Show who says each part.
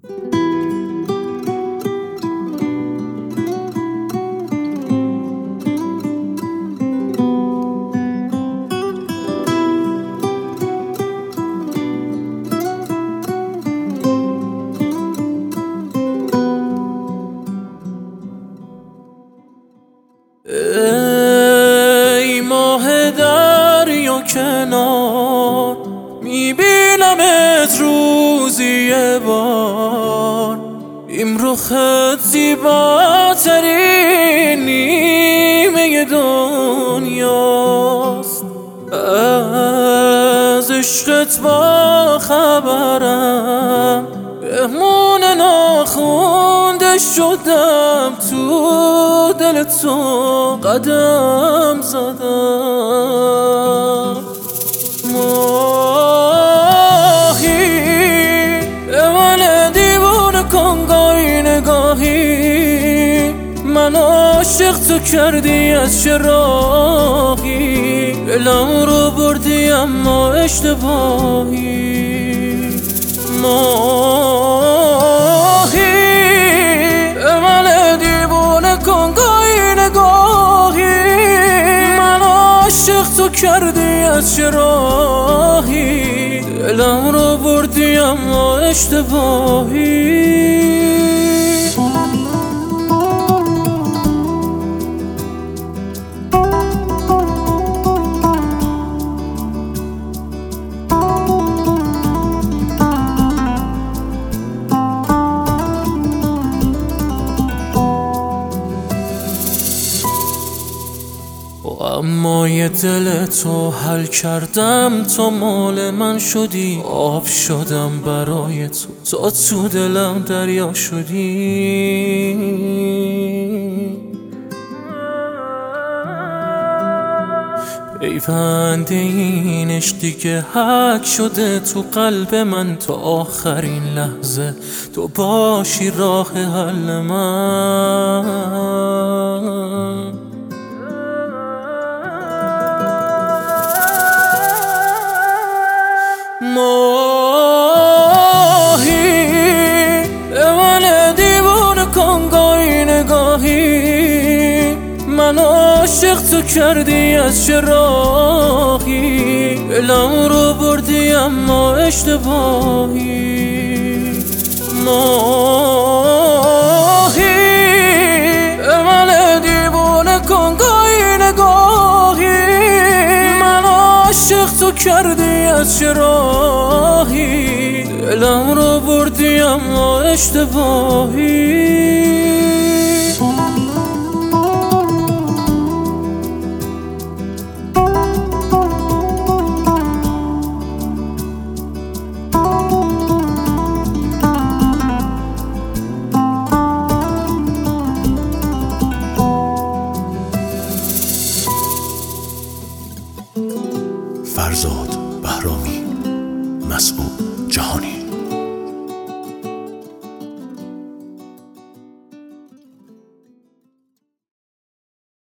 Speaker 1: ای ماه دریا کنار، میبینمت روزی یه بار. این رخت زیباترین نیمه دنیاست. از عشقت با خبرم، مهمون ناخونده شدم، تو دل تو قدم زدم. ماهی به من دیوونه کن گاهی نگاهی، من عاشق تو کردی از چه راهی، دلم رو بردی اما اشتباهی. ماهی به من دیوونه کن گاهی نگاهی، من عاشق تو کردی از چه راهی، دلم رو بردی اما اشتباهی. اما یه دل تو حل کردم، تو مال من شدی، آب شدم برای تو تو دلم دریا شدی. پیوند این عشقی که حک شده تو قلب من، تا آخرین لحظه تو باشی راه حل من. ماهی به من دیوونه کن گاهی نگاهی، من عاشق تو کردی از چه راهی، دلم رو بردی اما اشتباهی. ماهی به من دیوونه کن گاهی نگاهی، من عاشق تو کردی از چه راهی، دلم رو بردی اما اشتباهی.
Speaker 2: فرزاد بهرامی، مسعود جهانی.